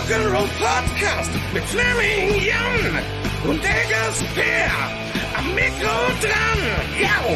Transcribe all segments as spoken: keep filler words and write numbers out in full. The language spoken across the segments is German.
Rock'n'Roll Podcast mit Fleming Jan und der Gasper am Mikro dran. Jau!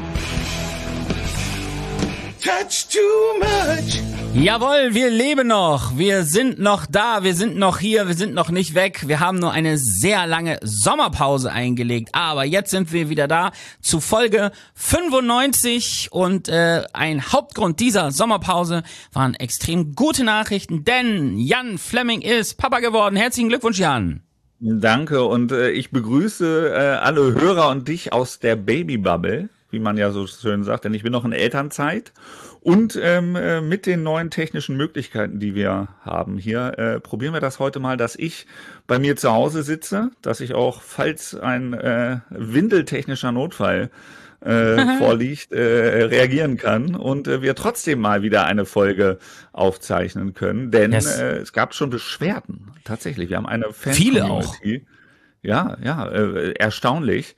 Touch too much. Jawohl, wir leben noch, wir sind noch da, wir sind noch hier, wir sind noch nicht weg. Wir haben nur eine sehr lange Sommerpause eingelegt, aber jetzt sind wir wieder da zu Folge fünfundneunzig und äh, ein Hauptgrund dieser Sommerpause waren extrem gute Nachrichten, denn Jan Fleming ist Papa geworden. Herzlichen Glückwunsch, Jan. Danke und äh, ich begrüße äh, alle Hörer und dich aus der Babybubble, wie man ja so schön sagt, denn ich bin noch in Elternzeit. Und ähm, äh, mit den neuen technischen Möglichkeiten, die wir haben hier, äh, probieren wir das heute mal, dass ich bei mir zu Hause sitze, dass ich auch, falls ein äh, windeltechnischer Notfall äh, vorliegt, äh, reagieren kann und äh, wir trotzdem mal wieder eine Folge aufzeichnen können, denn yes. äh, es gab schon Beschwerden, tatsächlich. Wir haben eine Fan-Community. Viele auch. Ja, ja, äh, erstaunlich.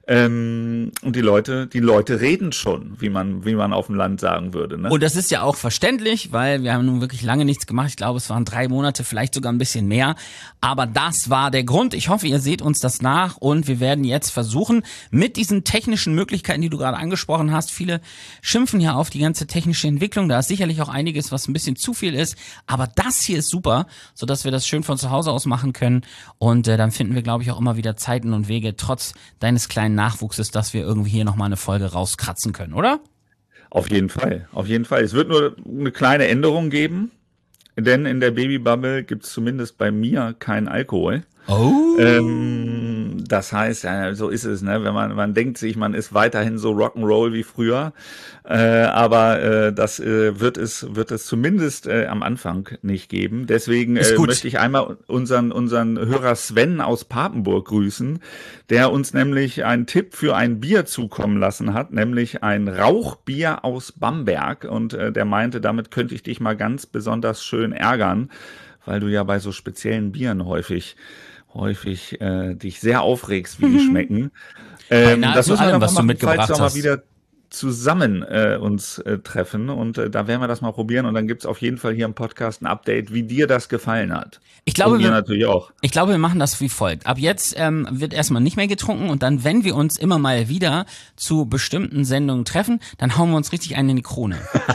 Ähm, und die Leute, die Leute reden schon, wie man, wie man auf dem Land sagen würde, ne? Und das ist ja auch verständlich, weil wir haben nun wirklich lange nichts gemacht. Ich glaube, es waren drei Monate, vielleicht sogar ein bisschen mehr. Aber das war der Grund. Ich hoffe, ihr seht uns das nach und wir werden jetzt versuchen, mit diesen technischen Möglichkeiten, die du gerade angesprochen hast, viele schimpfen ja auf die ganze technische Entwicklung. Da ist sicherlich auch einiges, was ein bisschen zu viel ist. Aber das hier ist super, sodass wir das schön von zu Hause aus machen können. Und äh, dann finden wir, glaube ich, auch immer wieder Zeiten und Wege, trotz deines kleinen Nachwuchses, dass wir irgendwie hier nochmal eine Folge rauskratzen können, oder? Auf jeden Fall, auf jeden Fall. Es wird nur eine kleine Änderung geben, denn in der Babybubble gibt es zumindest bei mir keinen Alkohol. Oh. Ähm, das heißt, ja, so ist es, ne? Wenn man, man denkt sich, man ist weiterhin so Rock'n'Roll wie früher, äh, aber äh, das äh, wird es, wird es zumindest äh, am Anfang nicht geben. Deswegen äh, möchte ich einmal unseren, unseren Hörer Sven aus Papenburg grüßen, der uns nämlich einen Tipp für ein Bier zukommen lassen hat, nämlich ein Rauchbier aus Bamberg, und äh, der meinte, damit könnte ich dich mal ganz besonders schön ärgern, weil du ja bei so speziellen Bieren häufig häufig äh, dich sehr aufregst, wie die schmecken. Ähm, das müssen wir allem, was du mitgebracht falls wir hast. mal wieder zusammen äh, uns äh, treffen, und äh, da werden wir das mal probieren, und dann gibt's auf jeden Fall hier im Podcast ein Update, wie dir das gefallen hat. Ich glaube, und mir wir, natürlich auch. Ich glaube, wir machen das wie folgt. Ab jetzt ähm, wird erstmal nicht mehr getrunken, und dann, wenn wir uns immer mal wieder zu bestimmten Sendungen treffen, dann hauen wir uns richtig einen in die Krone.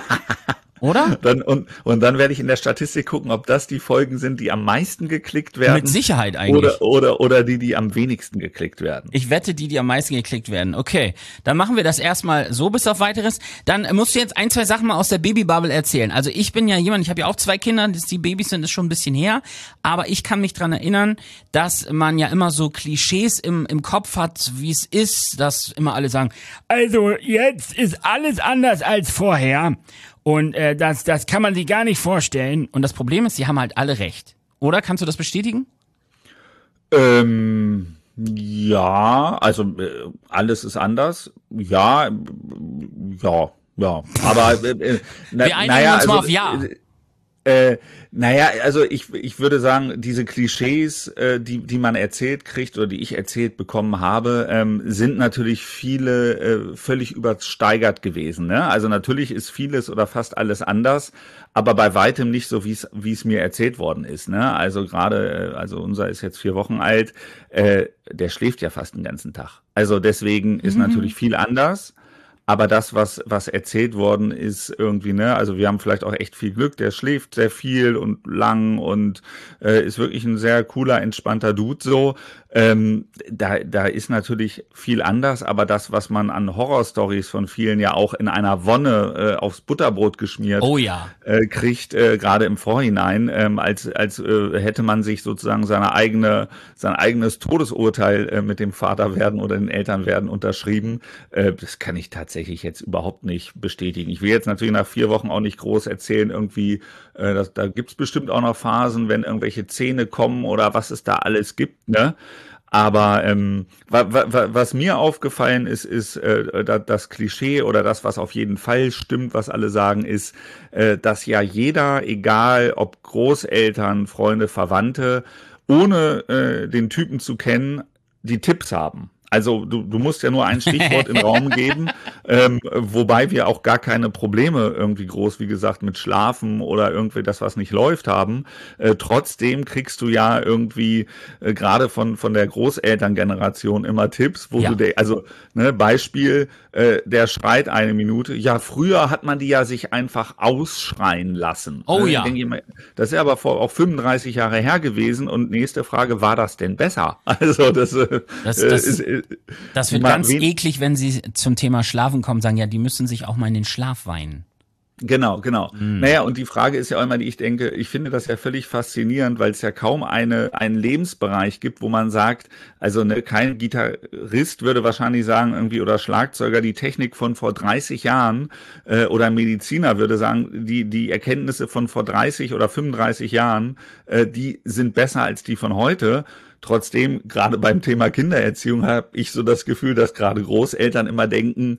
Oder? Dann, und, und dann werde ich in der Statistik gucken, ob das die Folgen sind, die am meisten geklickt werden. Mit Sicherheit eigentlich. Oder, oder, oder die, die am wenigsten geklickt werden. Ich wette, die, die am meisten geklickt werden. Okay, dann machen wir das erstmal so bis auf Weiteres. Dann musst du jetzt ein, zwei Sachen mal aus der Babybubble erzählen. Also ich bin ja jemand, ich habe ja auch zwei Kinder, dass die Babys sind, ist schon ein bisschen her. Aber ich kann mich dran erinnern, dass man ja immer so Klischees im, im Kopf hat, wie es ist, dass immer alle sagen, also jetzt ist alles anders als vorher. Und äh, das, das kann man sich gar nicht vorstellen. Und das Problem ist, sie haben halt alle recht. Oder? Kannst du das bestätigen? Ähm, ja, also äh, alles ist anders. Ja, ja, ja. Aber äh, na, wir einigen naja, uns mal also, auf Ja. Äh, Äh, naja, also ich ich würde sagen, diese Klischees, äh, die die man erzählt kriegt oder die ich erzählt bekommen habe, ähm, sind natürlich viele äh, völlig übersteigert gewesen. Ne? Also natürlich ist vieles oder fast alles anders, aber bei weitem nicht so, wie es wie es mir erzählt worden ist. Ne? Also gerade, äh, also unser ist jetzt vier Wochen alt, äh, der schläft ja fast den ganzen Tag. Also deswegen ist mhm. natürlich viel anders. Aber das, was was erzählt worden ist, irgendwie, ne, also wir haben vielleicht auch echt viel Glück, der schläft sehr viel und lang und äh, ist wirklich ein sehr cooler, entspannter Dude so. Ähm, da da ist natürlich viel anders, aber das, was man an Horrorstories von vielen ja auch in einer Wonne äh, aufs Butterbrot geschmiert oh ja. äh, kriegt, äh, gerade im Vorhinein, ähm, als als äh, hätte man sich sozusagen seine eigene sein eigenes Todesurteil äh, mit dem Vater werden oder den Eltern werden unterschrieben. Äh, das kann ich tatsächlich jetzt überhaupt nicht bestätigen. Ich will jetzt natürlich nach vier Wochen auch nicht groß erzählen, irgendwie, äh, das, da gibt's bestimmt auch noch Phasen, wenn irgendwelche Zähne kommen oder was es da alles gibt, ne? Aber ähm, wa, wa, was mir aufgefallen ist, ist äh, das Klischee oder das, was auf jeden Fall stimmt, was alle sagen, ist, äh, dass ja jeder, egal ob Großeltern, Freunde, Verwandte, ohne äh, den Typen zu kennen, die Tipps haben. Also du, du musst ja nur ein Stichwort in den Raum geben, ähm, wobei wir auch gar keine Probleme irgendwie groß, wie gesagt, mit Schlafen oder irgendwie das, was nicht läuft, haben. Äh, trotzdem kriegst du ja irgendwie äh, gerade von von der Großelterngeneration immer Tipps, wo Ja. du, de- also ne, Beispiel, äh, der schreit eine Minute. Ja, früher hat man die ja sich einfach ausschreien lassen. Oh Ne? ja. Ich denke immer, das ist ja aber vor auch fünfunddreißig Jahre her gewesen und nächste Frage, war das denn besser? Also das, äh, Das- äh, das- ist, äh, Das wird mal ganz wen- eklig, wenn sie zum Thema Schlafen kommen, sagen, ja, die müssen sich auch mal in den Schlaf weinen. Genau, genau. Mhm. Naja, und die Frage ist ja auch immer, die ich denke, ich finde das ja völlig faszinierend, weil es ja kaum eine, einen Lebensbereich gibt, wo man sagt, also ne, kein Gitarrist würde wahrscheinlich sagen, irgendwie, oder Schlagzeuger, die Technik von vor dreißig Jahren, äh, oder ein Mediziner würde sagen, die, die Erkenntnisse von vor dreißig oder fünfunddreißig Jahren, äh, die sind besser als die von heute. Trotzdem, gerade beim Thema Kindererziehung, habe ich so das Gefühl, dass gerade Großeltern immer denken,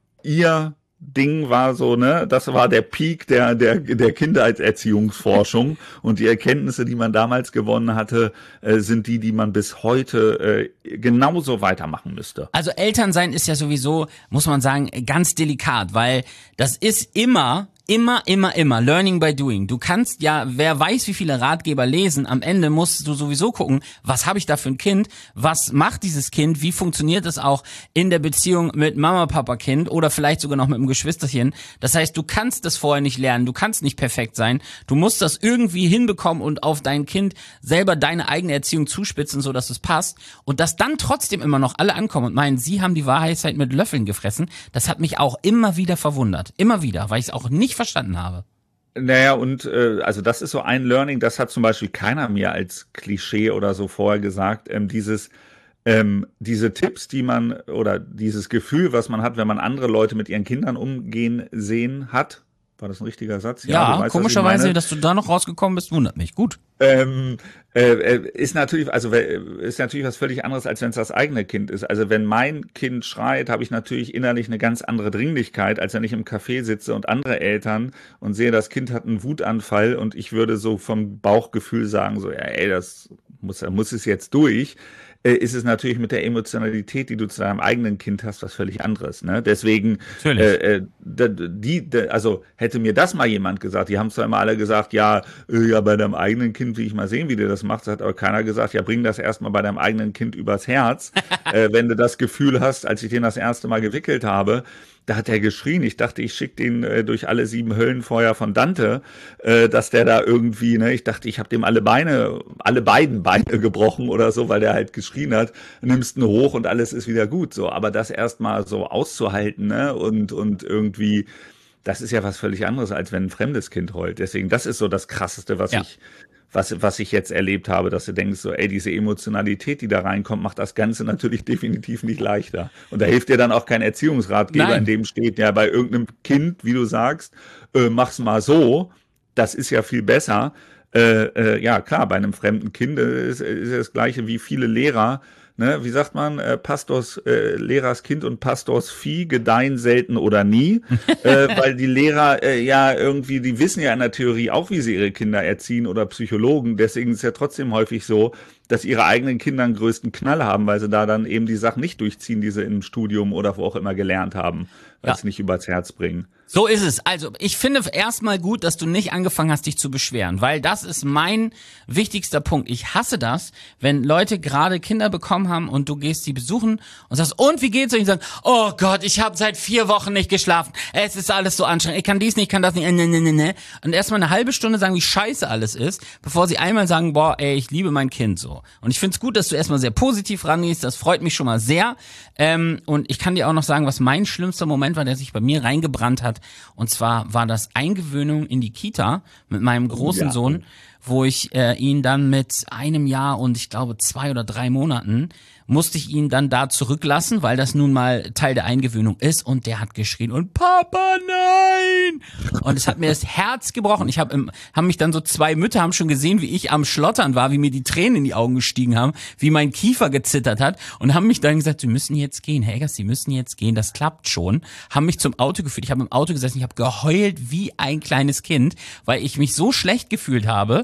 ihr Ding war so, ne, das war der Peak der, der, der Kindererziehungsforschung und die Erkenntnisse, die man damals gewonnen hatte, äh, sind die, die man bis heute äh, genauso weitermachen müsste. Also Elternsein ist ja sowieso, muss man sagen, ganz delikat, weil das ist immer, immer, immer, immer Learning by Doing. Du kannst ja, wer weiß, wie viele Ratgeber lesen, am Ende musst du sowieso gucken, was habe ich da für ein Kind, was macht dieses Kind, wie funktioniert es auch in der Beziehung mit Mama, Papa, Kind oder vielleicht sogar noch mit einem Geschwisterchen. Das heißt, du kannst das vorher nicht lernen, du kannst nicht perfekt sein, du musst das irgendwie hinbekommen und auf dein Kind selber deine eigene Erziehung zuspitzen, so dass es passt und dass dann trotzdem immer noch alle ankommen und meinen, sie haben die Wahrheit mit Löffeln gefressen, das hat mich auch immer wieder verwundert, immer wieder, weil ich es auch nicht verstanden habe. Naja, und äh, also das ist so ein Learning, das hat zum Beispiel keiner mir als Klischee oder so vorher gesagt, ähm, dieses ähm, diese Tipps, die man oder dieses Gefühl, was man hat, wenn man andere Leute mit ihren Kindern umgehen sehen hat. War das ein richtiger Satz? Ja, du weißt, komischerweise, was ich meine. dass du da noch rausgekommen bist, wundert mich. Gut. Ähm, äh, ist natürlich, also ist natürlich was völlig anderes, als wenn es das eigene Kind ist. Also wenn mein Kind schreit, habe ich natürlich innerlich eine ganz andere Dringlichkeit, als wenn ich im Café sitze und andere Eltern und sehe, das Kind hat einen Wutanfall und ich würde so vom Bauchgefühl sagen, so, ja, ey, das muss, muss es jetzt durch. Ist es natürlich mit der Emotionalität, die du zu deinem eigenen Kind hast, was völlig anderes. Ne? Deswegen, äh, die, die, also hätte mir das mal jemand gesagt, die haben zwar immer alle gesagt, ja, äh, ja, bei deinem eigenen Kind will ich mal sehen, wie du das machst, hat aber keiner gesagt, ja, bring das erstmal bei deinem eigenen Kind übers Herz. äh, wenn du das Gefühl hast, als ich den das erste Mal gewickelt habe, da hat er geschrien. Ich dachte, ich schicke den äh, durch alle sieben Höllenfeuer von Dante, äh, dass der da irgendwie, ne, ich dachte, ich habe dem alle Beine, alle beiden Beine gebrochen oder so, weil der halt geschrien hat, nimmst ihn hoch und alles ist wieder gut. So, aber das erstmal so auszuhalten, ne, und und irgendwie, das ist ja was völlig anderes, als wenn ein fremdes Kind heult. Deswegen, das ist so das Krasseste, was Ja. ich was, was ich jetzt erlebt habe, dass du denkst, so, ey, diese Emotionalität, die da reinkommt, macht das Ganze natürlich definitiv nicht leichter. Und da hilft dir dann auch kein Erziehungsratgeber, Nein. in dem steht, ja, bei irgendeinem Kind, wie du sagst, äh, mach's mal so, das ist ja viel besser. Äh, äh, ja, klar, bei einem fremden Kind ist, ist das Gleiche wie viele Lehrer, ne, wie sagt man, äh, Pastors, äh, Lehrers Kind und Pastors Vieh gedeihen selten oder nie, äh, weil die Lehrer äh, ja irgendwie, die wissen ja in der Theorie auch, wie sie ihre Kinder erziehen oder Psychologen, deswegen ist es ja trotzdem häufig so, dass ihre eigenen Kinder einen größten Knall haben, weil sie da dann eben die Sachen nicht durchziehen, die sie im Studium oder wo auch immer gelernt haben, weil Ja. sie nicht übers Herz bringen. So ist es. Also ich finde erstmal gut, dass du nicht angefangen hast, dich zu beschweren, weil das ist mein wichtigster Punkt. Ich hasse das, wenn Leute gerade Kinder bekommen haben und du gehst die besuchen und sagst, und wie geht's euch? Und die sagen, oh Gott, ich habe seit vier Wochen nicht geschlafen. Es ist alles so anstrengend. Ich kann dies nicht, ich kann das nicht. Ne, ne, ne, ne. Und erstmal eine halbe Stunde sagen, wie scheiße alles ist, bevor sie einmal sagen, boah, ey, ich liebe mein Kind so. Und ich finde es gut, dass du erstmal sehr positiv rangehst. Das freut mich schon mal sehr. Ähm, und ich kann dir auch noch sagen, was mein schlimmster Moment war, der sich bei mir reingebrannt hat. Und zwar war das Eingewöhnung in die Kita mit meinem großen Ja. Sohn, wo ich äh, ihn dann mit einem Jahr und ich glaube zwei oder drei Monaten musste ich ihn dann da zurücklassen, weil das nun mal Teil der Eingewöhnung ist und der hat geschrien und Papa, nein! Und es hat mir das Herz gebrochen. Ich habe haben mich dann so zwei Mütter haben schon gesehen, wie ich am Schlottern war, wie mir die Tränen in die Augen gestiegen haben, wie mein Kiefer gezittert hat und haben mich dann gesagt, Sie müssen jetzt gehen, Herr Eggers, Sie müssen jetzt gehen, das klappt schon. Haben mich zum Auto geführt. Ich habe im Auto gesessen, ich habe geheult wie ein kleines Kind, weil ich mich so schlecht gefühlt habe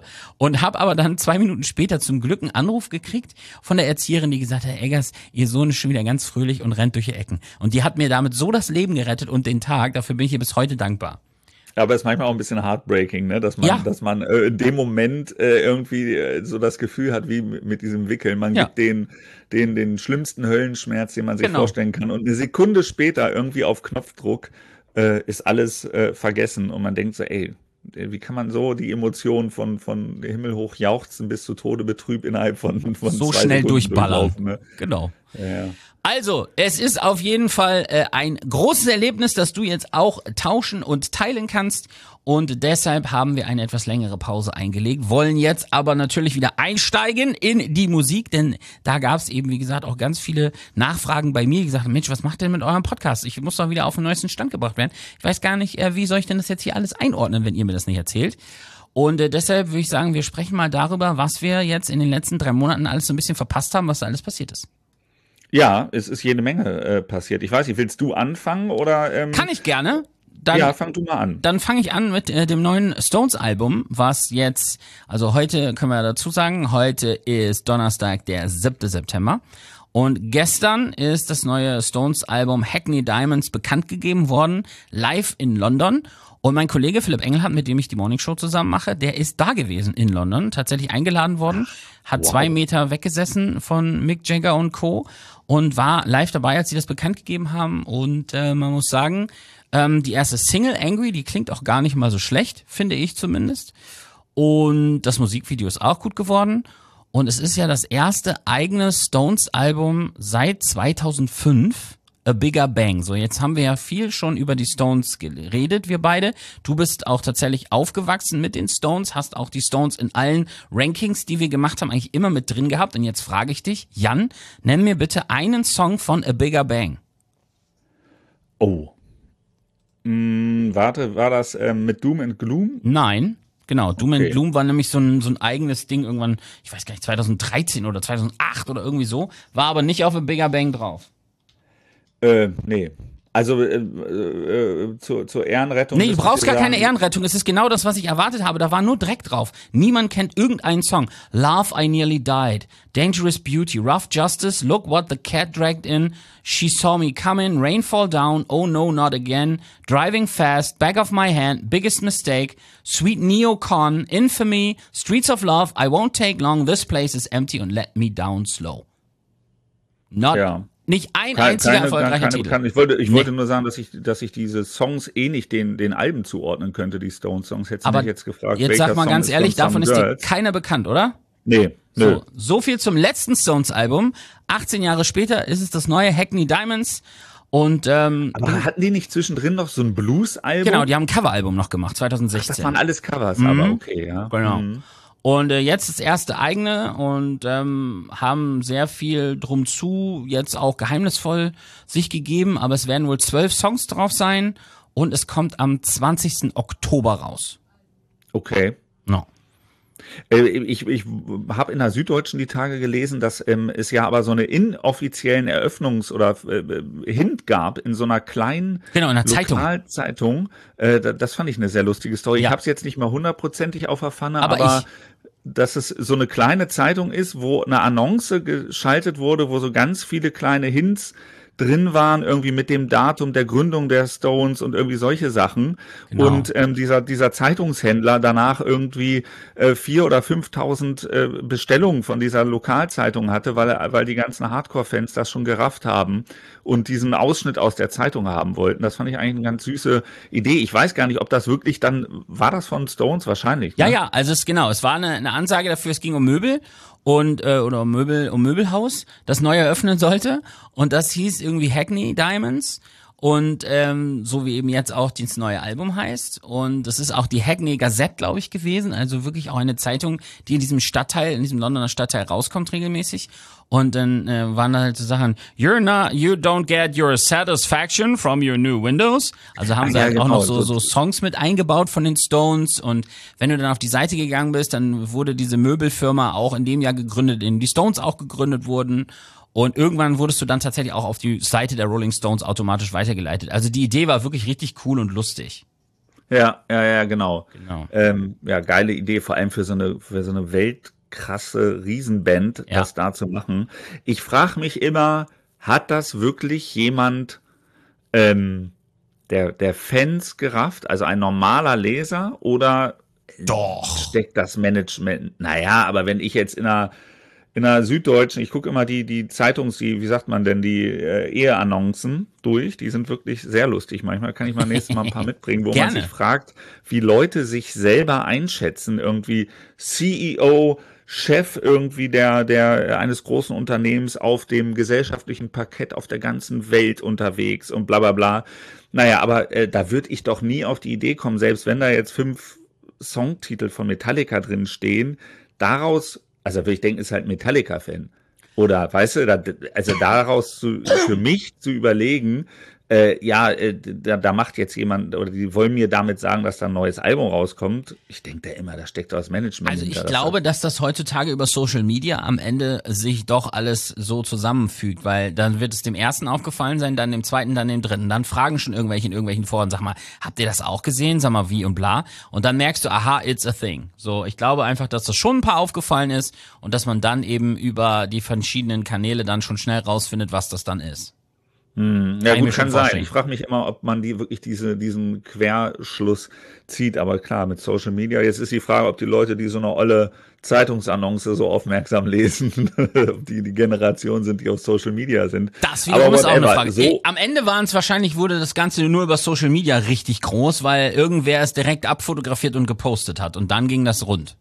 und habe aber dann zwei Minuten später zum Glück einen Anruf gekriegt von der Erzieherin, die gesagt hat, Herr Eggers, Ihr Sohn ist schon wieder ganz fröhlich und rennt durch die Ecken. Und die hat mir damit so das Leben gerettet und den Tag, dafür bin ich ihr bis heute dankbar. Aber es ist manchmal auch ein bisschen heartbreaking, ne? dass man, Ja. dass man äh, in dem Moment äh, irgendwie äh, so das Gefühl hat, wie mit, mit diesem Wickeln. Man Ja. gibt den, den, den schlimmsten Höllenschmerz, den man sich Genau. vorstellen kann. Und eine Sekunde später irgendwie auf Knopfdruck äh, ist alles äh, vergessen. Und man denkt so, ey, wie kann man so die Emotionen von, von himmelhoch jauchzen bis zu Tode betrübt innerhalb von, von So zwei schnell Sekunden durchballern. durchlaufen, ne? Genau. Ja. Also, es ist auf jeden Fall äh, ein großes Erlebnis, das du jetzt auch tauschen und teilen kannst. Und deshalb haben wir eine etwas längere Pause eingelegt, wollen jetzt aber natürlich wieder einsteigen in die Musik, denn da gab es eben, wie gesagt, auch ganz viele Nachfragen bei mir, die gesagt haben, Mensch, was macht denn mit eurem Podcast? Ich muss doch wieder auf den neuesten Stand gebracht werden. Ich weiß gar nicht, äh, wie soll ich denn das jetzt hier alles einordnen, wenn ihr mir das nicht erzählt? Und äh, deshalb würde ich sagen, wir sprechen mal darüber, was wir jetzt in den letzten drei Monaten alles so ein bisschen verpasst haben, was da alles passiert ist. Ja, es ist jede Menge äh, passiert. Ich weiß nicht, willst du anfangen oder? Ähm, Kann ich gerne. Dann, ja, fang du mal an. Dann fange ich an mit äh, dem neuen Stones-Album, was jetzt, also heute können wir dazu sagen, heute ist Donnerstag, der siebte September. Und gestern ist das neue Stones-Album Hackney Diamonds bekannt gegeben worden, live in London. Und mein Kollege Philipp Engelhardt, mit dem ich die Morning Show zusammen mache, der ist da gewesen in London, tatsächlich eingeladen worden, hat wow. zwei Meter weggesessen von Mick Jagger und Co. und war live dabei, als sie das bekannt gegeben haben. Und äh, man muss sagen, ähm, die erste Single, Angry, die klingt auch gar nicht mal so schlecht, finde ich zumindest. Und das Musikvideo ist auch gut geworden. Und es ist ja das erste eigene Stones-Album seit zweitausendfünf. A Bigger Bang. So, jetzt haben wir ja viel schon über die Stones geredet, wir beide. Du bist auch tatsächlich aufgewachsen mit den Stones, hast auch die Stones in allen Rankings, die wir gemacht haben, eigentlich immer mit drin gehabt. Und jetzt frage ich dich, Jan, nenn mir bitte einen Song von A Bigger Bang. Oh. Hm, warte, war das ähm, mit Doom and Gloom? Nein. Genau, Doom Okay. and Gloom war nämlich so ein, so ein eigenes Ding irgendwann, ich weiß gar nicht, zweitausenddreizehn oder zweitausendacht oder irgendwie so, war aber nicht auf A Bigger Bang drauf. Äh, nee. Also äh, äh, zur, zur Ehrenrettung. Nee, du müsste brauchst ich gar sagen, keine Ehrenrettung. Es ist genau das, was ich erwartet habe. Da war nur Dreck drauf. Niemand kennt irgendeinen Song. Love, I Nearly Died. Dangerous Beauty. Rough Justice. Look What the Cat Dragged In. She Saw Me Coming. Rain Fall Down. Oh No, Not Again. Driving Fast. Back of My Hand. Biggest Mistake. Sweet Neocon. Infamy. Streets of Love. I Won't Take Long. This Place is Empty und Let Me Down Slow. Not, Ja. Nicht ein Keine, einziger keine, erfolgreicher keine Titel. bekannten. Ich wollte, ich Nee. wollte nur sagen, dass ich, dass ich diese Songs eh nicht den, den Alben zuordnen könnte, die Stones-Songs. Hättest du Aber mich jetzt gefragt, jetzt welcher sag mal Song ganz ist ehrlich, von davon Some ist dir Girls? keiner bekannt, oder? Nee, nö. So, so viel zum letzten Stones-Album. achtzehn Jahre später ist es das neue Hackney Diamonds. Und ähm, Aber hatten die nicht zwischendrin noch so ein Blues-Album? genau, die haben ein Coveralbum noch gemacht, Das zweitausendsechzehn. waren alles Covers, aber okay, ja. Genau. Mhm. Und äh, jetzt das erste eigene und ähm, haben sehr viel drum zu, jetzt auch geheimnisvoll sich gegeben, aber es werden wohl zwölf Songs drauf sein und es kommt am zwanzigsten Oktober raus. Okay. No. Äh, Ich, ich habe in der Süddeutschen die Tage gelesen, dass ähm, es ja aber so eine inoffiziellen Eröffnungs- oder äh, Hint gab in so einer kleinen Genau, in einer Zeitung. Lokalzeitung. Äh, da- das fand ich eine sehr lustige Story. Ja. Ich habe es jetzt nicht mal hundertprozentig auf der Pfanne, Aber aber, ich- dass es so eine kleine Zeitung ist, wo eine Annonce geschaltet wurde, wo so ganz viele kleine Hints drin waren, irgendwie mit dem Datum der Gründung der Stones und irgendwie solche Sachen. Genau. Und ähm, dieser dieser Zeitungshändler danach irgendwie äh, vier oder fünftausend äh, Bestellungen von dieser Lokalzeitung hatte, weil er- weil die ganzen Hardcore-Fans das schon gerafft haben und diesen Ausschnitt aus der Zeitung haben wollten. Das fand ich eigentlich eine ganz süße Idee. Ich weiß gar nicht, ob das wirklich dann war das von Stones wahrscheinlich. Ja, ne? ja, also es genau, es war eine, eine Ansage dafür, es ging um Möbel und äh, oder um Möbel, um Möbelhaus, das neu eröffnen sollte und das hieß irgendwie Hackney Diamonds und ähm, so wie eben jetzt auch das neue Album heißt und das ist auch die Hackney Gazette, glaube ich, gewesen, also wirklich auch eine Zeitung, die in diesem Stadtteil, in diesem Londoner Stadtteil rauskommt regelmäßig und dann äh, waren da halt so Sachen, you're not, you don't get your satisfaction from your new windows, also haben Ah, sie ja, halt auch genau, noch so, so- so Songs mit eingebaut von den Stones und wenn du dann auf die Seite gegangen bist, dann wurde diese Möbelfirma auch in dem Jahr gegründet, in dem die Stones auch gegründet wurden und irgendwann wurdest du dann tatsächlich auch auf die Seite der Rolling Stones automatisch weitergeleitet. Also die Idee war wirklich richtig cool und lustig. Ja, ja, ja, genau. Genau. Ähm, ja, geile Idee, vor allem für so eine, für so eine weltkrasse Riesenband, Ja. das da zu machen. Ich frage mich immer, hat das wirklich jemand ähm, der, der Fans gerafft, also ein normaler Leser, oder Doch. steckt das Management? Naja, aber wenn ich jetzt in einer in der Süddeutschen, ich gucke immer die, die Zeitungs, die, wie sagt man denn, die äh, Eheannoncen durch, die sind wirklich sehr lustig. Manchmal kann ich mal nächstes Mal ein paar mitbringen, wo Gerne. man sich fragt, wie Leute sich selber einschätzen, irgendwie C E O, Chef irgendwie der, der eines großen Unternehmens auf dem gesellschaftlichen Parkett auf der ganzen Welt unterwegs und bla bla bla. Naja, aber äh, da würde ich doch nie auf die Idee kommen, selbst wenn da jetzt fünf Songtitel von Metallica drin stehen, daraus, also würde ich denken, ist halt Metallica-Fan. Oder, weißt du, da, also daraus zu, für mich zu überlegen, äh, ja, äh, da, da macht jetzt jemand, oder die wollen mir damit sagen, dass da ein neues Album rauskommt. Ich denke da immer, da steckt das Management Also ich hinter, glaube, dass das heutzutage über Social Media am Ende sich doch alles so zusammenfügt, weil dann wird es dem ersten aufgefallen sein, dann dem zweiten, dann dem dritten. Dann fragen schon irgendwelche in irgendwelchen Foren, sag mal, habt ihr das auch gesehen? Sag mal, wie und bla. Und dann merkst du, aha, it's a thing. So, ich glaube einfach, dass das schon ein paar aufgefallen ist und dass man dann eben über die verschiedenen Kanäle dann schon schnell rausfindet, was das dann ist. Hm, ja Kann ich mir gut, schon kann sein. vorstellen. Ich frage mich immer, ob man die wirklich diese, diesen Querschluss zieht. Aber klar, mit Social Media, jetzt ist die Frage, ob die Leute, die so eine olle Zeitungsannonce so aufmerksam lesen, ob die die Generation sind, die auf Social Media sind. Das wiederum Aber ist auch eine whatever. Frage. So, Ey, am Ende waren es wahrscheinlich, wurde das Ganze nur über Social Media richtig groß, weil irgendwer es direkt abfotografiert und gepostet hat. Und dann ging das rund.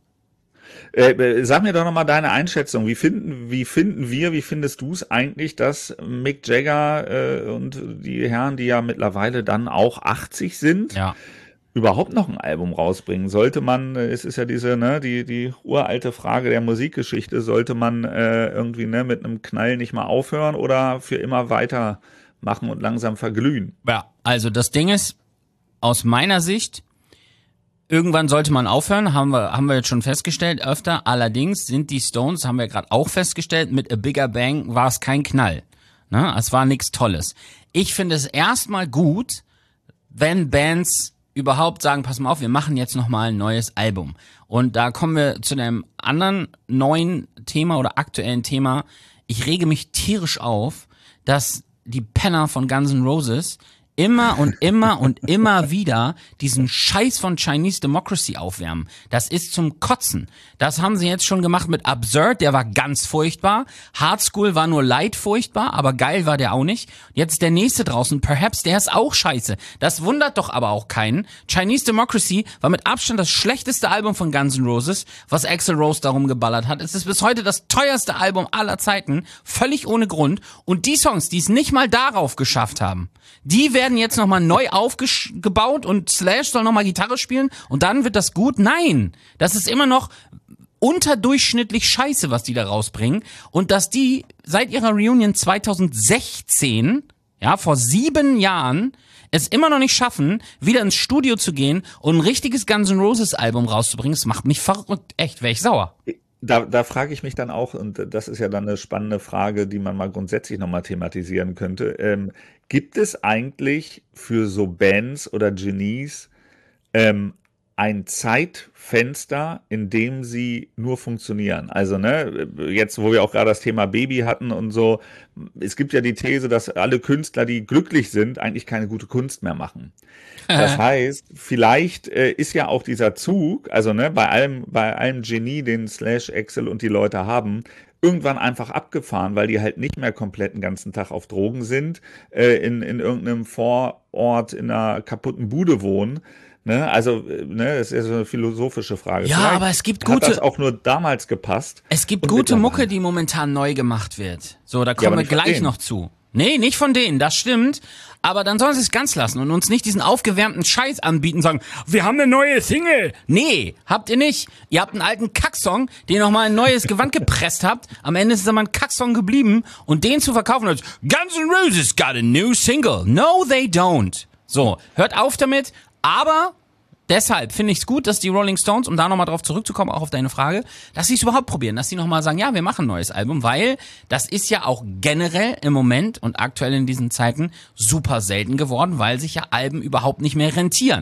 Äh, sag mir doch nochmal deine Einschätzung. Wie finden, wie finden wir, wie findest du es eigentlich, dass Mick Jagger äh, und die Herren, die ja mittlerweile dann auch achtzig sind, Ja. überhaupt noch ein Album rausbringen? Sollte man, äh, es ist ja diese, ne, die, die uralte Frage der Musikgeschichte, sollte man äh, irgendwie ne, mit einem Knall nicht mal aufhören oder für immer weiter machen und langsam verglühen? Ja, also das Ding ist, aus meiner Sicht, irgendwann sollte man aufhören, haben wir, haben wir jetzt schon festgestellt, öfter. Allerdings sind die Stones, haben wir gerade auch festgestellt, mit A Bigger Bang war es kein Knall. Ne? Es war nichts Tolles. Ich finde es erstmal gut, wenn Bands überhaupt sagen, pass mal auf, wir machen jetzt nochmal ein neues Album. Und da kommen wir zu einem anderen neuen Thema oder aktuellen Thema. Ich rege mich tierisch auf, dass die Penner von Guns N' Roses immer und immer und immer wieder diesen Scheiß von Chinese Democracy aufwärmen. Das ist zum Kotzen. Das haben sie jetzt schon gemacht mit Absurd, der war ganz furchtbar. Hard School war nur light furchtbar, aber geil war der auch nicht. Jetzt ist der nächste draußen, Perhaps, der ist auch scheiße. Das wundert doch aber auch keinen. Chinese Democracy war mit Abstand das schlechteste Album von Guns N' Roses, was Axl Rose darum geballert hat. Es ist bis heute das teuerste Album aller Zeiten, völlig ohne Grund. Und die Songs, die es nicht mal darauf geschafft haben, die werden jetzt nochmal neu aufgebaut und Slash soll nochmal Gitarre spielen und dann wird das gut? Nein, das ist immer noch unterdurchschnittlich scheiße, was die da rausbringen. Und dass die seit ihrer Reunion zwanzig sechzehn, ja, vor sieben Jahren, es immer noch nicht schaffen, wieder ins Studio zu gehen und ein richtiges Guns N' Roses Album rauszubringen, das macht mich verrückt. Echt, wäre ich sauer. Da, da frage ich mich dann auch, und das ist ja dann eine spannende Frage, die man mal grundsätzlich nochmal thematisieren könnte. Ähm, gibt es eigentlich für so Bands oder Genies ähm, ein Zeitfenster, in dem sie nur funktionieren? Also ne, jetzt, wo wir auch gerade das Thema Baby hatten und so, es gibt ja die These, dass alle Künstler, die glücklich sind, eigentlich keine gute Kunst mehr machen. Das heißt, vielleicht äh, ist ja auch dieser Zug, also ne, bei allem, bei allem Genie, den Slash, Axl und die Leute haben, irgendwann einfach abgefahren, weil die halt nicht mehr komplett den ganzen Tag auf Drogen sind, äh, in, in irgendeinem Vorort in einer kaputten Bude wohnen. Ne? Also, ne, das ist ja so eine philosophische Frage. Ja, Vielleicht aber es gibt hat gute- das auch nur damals gepasst. Es gibt Und gute mittlerweile- Mucke, die momentan neu gemacht wird. So, da aber kommen wir nicht von gleich denen. noch zu. Nee, nicht von denen, das stimmt. Aber dann sollen sie es ganz lassen und uns nicht diesen aufgewärmten Scheiß anbieten und sagen, wir haben eine neue Single. Nee, habt ihr nicht. Ihr habt einen alten Kacksong, den ihr nochmal ein neues Gewand gepresst habt. Am Ende ist es aber ein Kacksong geblieben und den zu verkaufen als Guns N' Roses got a new single. No, they don't. So, hört auf damit, aber deshalb finde ich es gut, dass die Rolling Stones, um da nochmal drauf zurückzukommen, auch auf deine Frage, dass sie es überhaupt probieren, dass sie nochmal sagen, ja, wir machen ein neues Album, weil das ist ja auch generell im Moment und aktuell in diesen Zeiten super selten geworden, weil sich ja Alben überhaupt nicht mehr rentieren.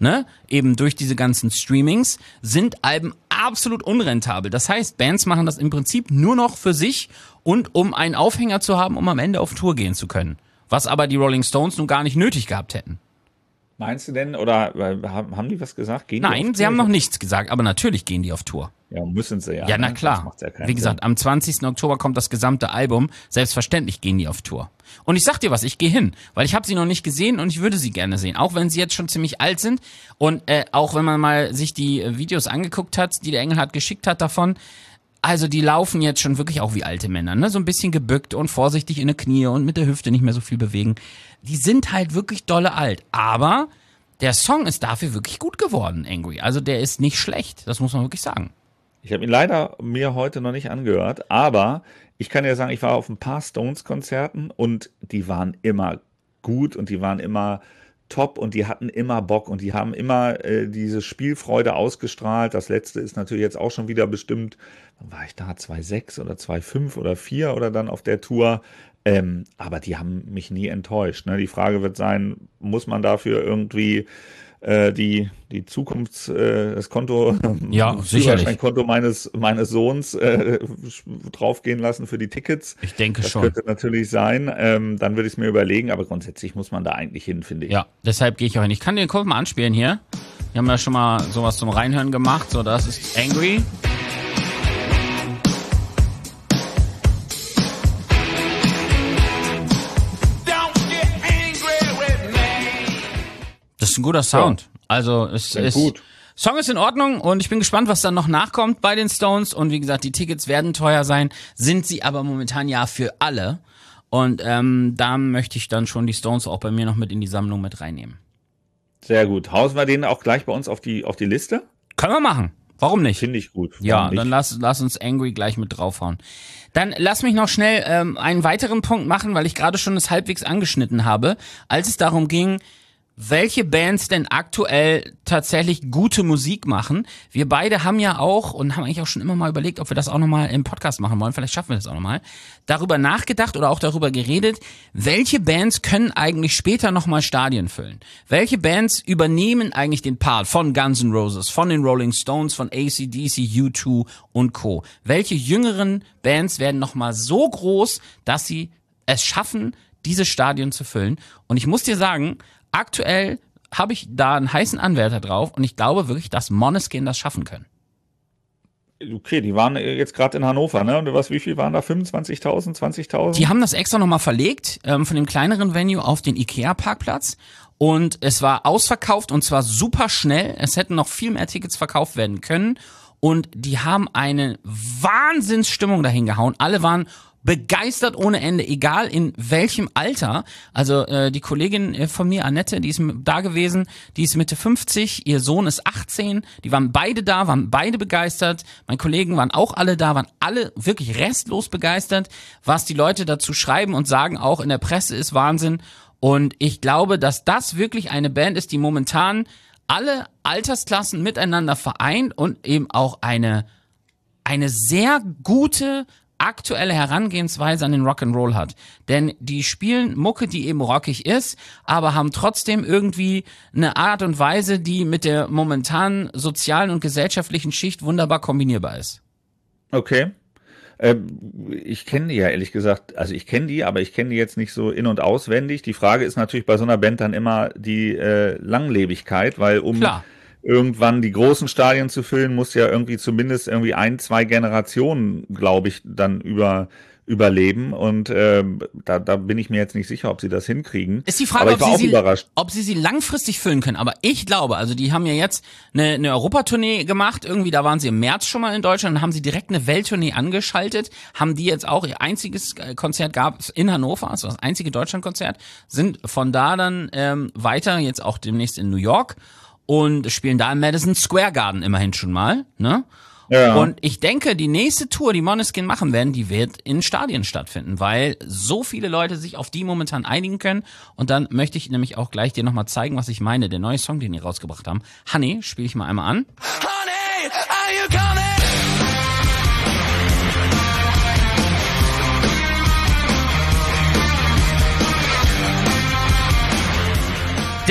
ne, eben durch diese ganzen Streamings, sind Alben absolut unrentabel. Das heißt, Bands machen das im Prinzip nur noch für sich und um einen Aufhänger zu haben, um am Ende auf Tour gehen zu können. Was aber die Rolling Stones nun gar nicht nötig gehabt hätten. Meinst du denn, oder haben die was gesagt? Gehen Nein, sie haben noch nichts gesagt, aber natürlich gehen die auf Tour. Ja, müssen sie ja. Ja, na ne? klar. Ja, wie gesagt, Sinn. Am zwanzigsten Oktober kommt das gesamte Album. Selbstverständlich gehen die auf Tour. Und ich sag dir was, ich gehe hin, weil ich habe sie noch nicht gesehen und ich würde sie gerne sehen. Auch wenn sie jetzt schon ziemlich alt sind und äh, auch wenn man mal sich die Videos angeguckt hat, die der Engelhardt geschickt hat davon. Also die laufen jetzt schon wirklich auch wie alte Männer, ne? So ein bisschen gebückt und vorsichtig in die Knie und mit der Hüfte nicht mehr so viel bewegen. Die sind halt wirklich dolle alt. Aber der Song ist dafür wirklich gut geworden, Angry. Also der ist nicht schlecht, das muss man wirklich sagen. Ich habe ihn leider mir heute noch nicht angehört, aber ich kann ja sagen, ich war auf ein paar Stones-Konzerten und die waren immer gut und die waren immer top und die hatten immer Bock und die haben immer äh, diese Spielfreude ausgestrahlt. Das letzte ist natürlich jetzt auch schon wieder bestimmt, wann war ich da, zwei Komma sechs oder zwei Komma fünf oder vier oder dann auf der Tour. Ähm, aber die haben mich nie enttäuscht. Ne? Die Frage wird sein, muss man dafür irgendwie äh, die die Zukunfts äh, das Konto ja sicherlich ein Konto meines meines Sohns äh, draufgehen lassen für die Tickets? Ich denke das schon. Das könnte natürlich sein. Ähm, dann würde ich es mir überlegen. Aber grundsätzlich muss man da eigentlich hin, finde ich. Ja, deshalb gehe ich auch hin. Ich kann den kurz mal anspielen hier. Wir haben ja schon mal sowas zum Reinhören gemacht. So, das ist Angry. Das ist ein guter Sound. Ja. Also es ist gut. Song ist in Ordnung und ich bin gespannt, was dann noch nachkommt bei den Stones. Und wie gesagt, die Tickets werden teuer sein, sind sie aber momentan ja für alle. Und ähm, da möchte ich dann schon die Stones auch bei mir noch mit in die Sammlung mit reinnehmen. Sehr gut. Hausen wir den auch gleich bei uns auf die auf die Liste? Können wir machen. Warum nicht? Finde ich gut. Warum ja, nicht? Dann lass, lass uns Angry gleich mit draufhauen. Dann lass mich noch schnell ähm, einen weiteren Punkt machen, weil ich gerade schon das halbwegs angeschnitten habe, als es darum ging, welche Bands denn aktuell tatsächlich gute Musik machen. Wir beide haben ja auch und haben eigentlich auch schon immer mal überlegt, ob wir das auch nochmal im Podcast machen wollen. Vielleicht schaffen wir das auch nochmal. Darüber nachgedacht oder auch darüber geredet, welche Bands können eigentlich später nochmal Stadien füllen? Welche Bands übernehmen eigentlich den Part von Guns N' Roses, von den Rolling Stones, von A C D C, U zwei und Co.? Welche jüngeren Bands werden nochmal so groß, dass sie es schaffen, diese Stadien zu füllen? Und ich muss dir sagen, aktuell habe ich da einen heißen Anwärter drauf und ich glaube wirklich, dass Måneskin das schaffen können. Okay, die waren jetzt gerade in Hannover, ne? Und was, wie viel waren da? fünfundzwanzigtausend, zwanzigtausend? Die haben das extra nochmal verlegt, ähm, von dem kleineren Venue auf den Ikea-Parkplatz. Und es war ausverkauft und zwar super schnell. Es hätten noch viel mehr Tickets verkauft werden können. Und die haben eine Wahnsinnsstimmung dahin gehauen. Alle waren begeistert ohne Ende, egal in welchem Alter. Also äh, die Kollegin von mir, Annette, die ist da gewesen, die ist Mitte fünfzig, ihr Sohn ist achtzehn, die waren beide da, waren beide begeistert, meine Kollegen waren auch alle da, waren alle wirklich restlos begeistert. Was die Leute dazu schreiben und sagen, auch in der Presse, ist Wahnsinn. Und ich glaube, dass das wirklich eine Band ist, die momentan alle Altersklassen miteinander vereint und eben auch eine, eine sehr gute aktuelle Herangehensweise an den Rock'n'Roll hat. Denn die spielen Mucke, die eben rockig ist, aber haben trotzdem irgendwie eine Art und Weise, die mit der momentanen sozialen und gesellschaftlichen Schicht wunderbar kombinierbar ist. Okay. Ähm, ich kenne die ja ehrlich gesagt, also ich kenne die, aber ich kenne die jetzt nicht so in- und auswendig. Die Frage ist natürlich bei so einer Band dann immer die äh, Langlebigkeit, weil um Klar. irgendwann die großen Stadien zu füllen, muss ja irgendwie zumindest irgendwie ein, zwei Generationen, glaube ich, dann über überleben und äh, da, da bin ich mir jetzt nicht sicher, ob sie das hinkriegen. Ist die Frage, ob sie, sie, ob sie sie langfristig füllen können, aber ich glaube, also die haben ja jetzt eine, eine Europatournee gemacht, irgendwie, da waren sie im März schon mal in Deutschland, dann haben sie direkt eine Welttournee angeschaltet, haben die jetzt auch, ihr einziges Konzert gab es in Hannover, also das einzige Deutschlandkonzert, sind von da dann ähm, weiter, jetzt auch demnächst in New York und spielen da im Madison Square Garden immerhin schon mal, ne? Ja. Und ich denke, die nächste Tour, die Måneskin machen werden, die wird in Stadien stattfinden, weil so viele Leute sich auf die momentan einigen können. Und dann möchte ich nämlich auch gleich dir nochmal zeigen, was ich meine. Der neue Song, den die rausgebracht haben. Honey, spiele ich mal einmal an. Honey, are you coming?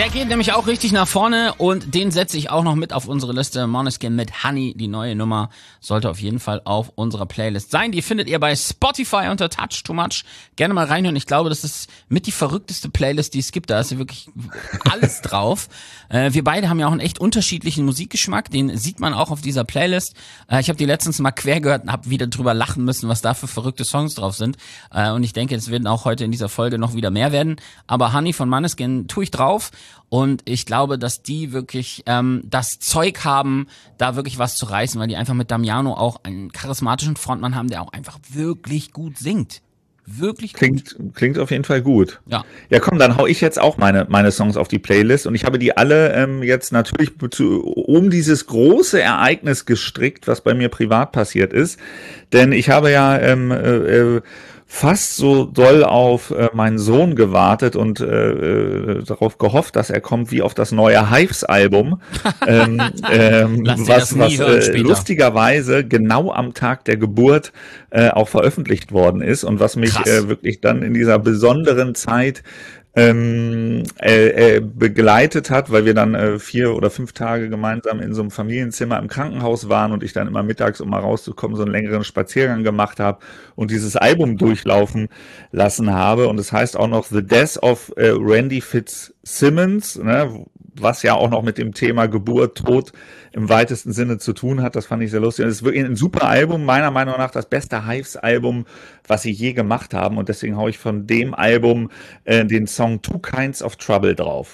Der geht nämlich auch richtig nach vorne und den setze ich auch noch mit auf unsere Liste. Måneskin mit Honey, die neue Nummer, sollte auf jeden Fall auf unserer Playlist sein. Die findet ihr bei Spotify unter Touch Too Much. Gerne mal reinhören. Ich glaube, das ist mit die verrückteste Playlist, die es gibt. Da ist ja wirklich alles drauf. Äh, wir beide haben ja auch einen echt unterschiedlichen Musikgeschmack. Den sieht man auch auf dieser Playlist. Äh, ich habe die letztens mal quer gehört und habe wieder drüber lachen müssen, was da für verrückte Songs drauf sind. Äh, und ich denke, es werden auch heute in dieser Folge noch wieder mehr werden. Aber Honey von Måneskin tue ich drauf. Und ich glaube, dass die wirklich ähm, das Zeug haben, da wirklich was zu reißen, weil die einfach mit Damiano auch einen charismatischen Frontmann haben, der auch einfach wirklich gut singt. Wirklich gut. Klingt, klingt auf jeden Fall gut. Ja. Ja, komm, dann hau ich jetzt auch meine, meine Songs auf die Playlist und ich habe die alle ähm, jetzt natürlich zu, um dieses große Ereignis gestrickt, was bei mir privat passiert ist. Denn ich habe ja ähm, äh, fast so doll auf äh, meinen Sohn gewartet und äh, äh, darauf gehofft, dass er kommt wie auf das neue Hives-Album, ähm, ähm, was, was äh, lustigerweise genau am Tag der Geburt äh, auch veröffentlicht worden ist und was mich äh, wirklich dann in dieser besonderen Zeit ähm, äh, äh, begleitet hat, weil wir dann äh, vier oder fünf Tage gemeinsam in so einem Familienzimmer im Krankenhaus waren und ich dann immer mittags, um mal rauszukommen, so einen längeren Spaziergang gemacht habe und dieses Album durchlaufen lassen habe. Und es das heißt auch noch The Death of äh, Randy Fitzsimmons, ne, was ja auch noch mit dem Thema Geburt, Tod im weitesten Sinne zu tun hat. Das fand ich sehr lustig. Und es ist wirklich ein super Album, meiner Meinung nach das beste Hives-Album, was sie je gemacht haben. Und deswegen haue ich von dem Album äh, den Song Two Kinds of Trouble drauf.